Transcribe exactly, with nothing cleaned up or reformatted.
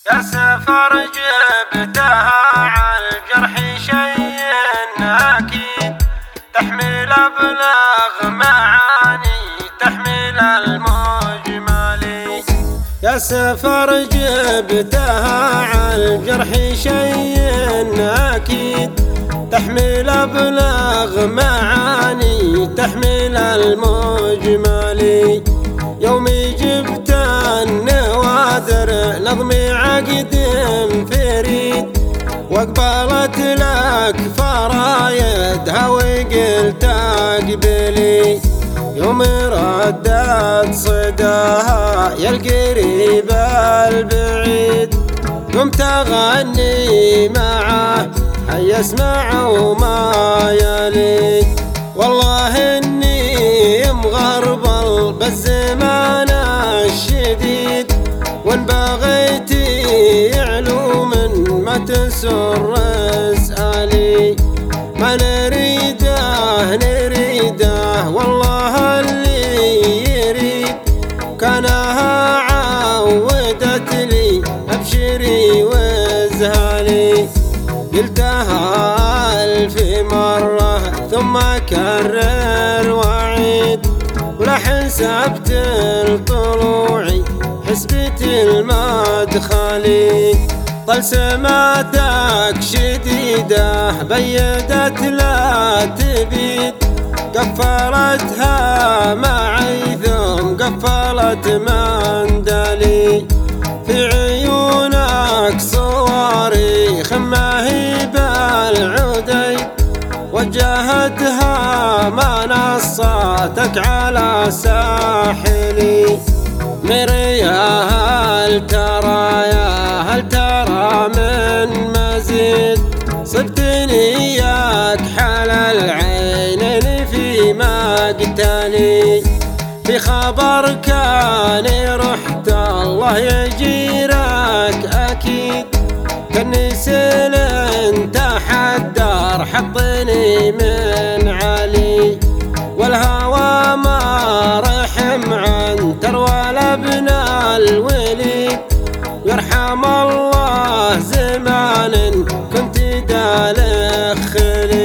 يا سفر جبتها عالجرح شيء أكيد، تحمل أبلغ معاني تحمل المجمل. يا سفر جبتها عالجرح شيء أكيد، تحمل أبلغ معاني تحمل المجمل. يومي جبت النوادر نظمي عقد فريد، واقبلت لك فرايدها وقلت اقبلي. يوم ردت صداها يا القريب البعيد، قمت اغني معه حي اسمع وما يلي. والله اني مغربل بالزمان الشديد، وان بغيتي علوم ما تسر اسألي. ما نريده نريده والله اللي يريد، كانها عودت لي ابشري وازهلي. قلتها ألف مرة ثم كرر وعيد، ولا حسبت الطلوعي حسبت المدخلي. طلسماتك شديدة بيدت لا تبيد، قفلتها معي ثم قفلت مندلي. في عيونك صوري خماهي بالعدي، وجهتها منصاتك على ساحلي. مريا هل ترى يا هل ترى من مزيد، صبتني ياك حل العينين في مقتلي. في خبر كان رحت الله يجيرك اكيد، كني سلم تحدر حطني من علي. والهوى ما رحم عن تروى ابن الوليد، ويرحم الله زمان كنت دالخ خلي.